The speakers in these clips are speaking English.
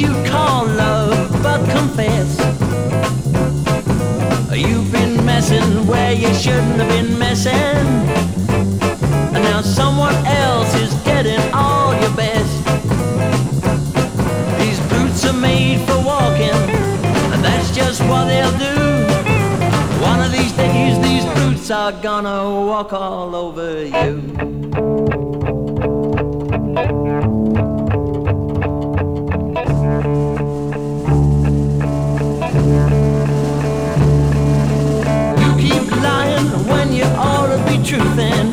you call love, but confess you've been messing where you shouldn't have been messing, and now someone else is getting all your best. These boots are made for walking, and that's just what they'll do. One of these days these boots are gonna walk all over you. You ought to be truthin'.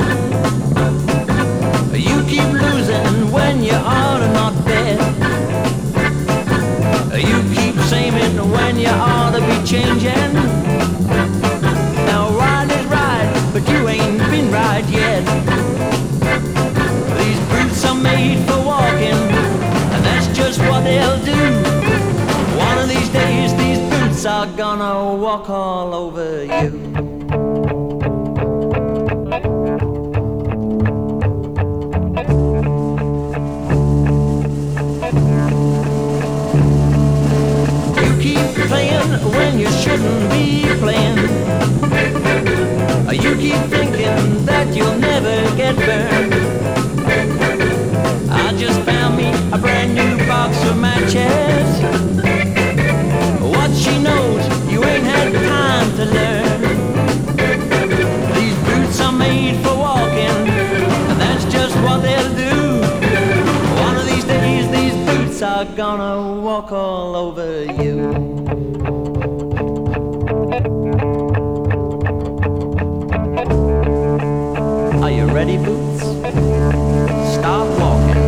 You keep losing when you ought to not bet. You keep saying when you ought to be changing. Now right is right, but you ain't been right yet. These boots are made for walking, and that's just what they'll do. One of these days these boots are gonna walk all over you. When you shouldn't be playing, you keep thinking that you'll never get burned. I just found me a brand new box of matches. What she knows, you ain't had time to learn. These boots are made for walking, and that's just what they'll do. One of these days these boots are gonna walk all over you. Are you ready, boots? Start walking.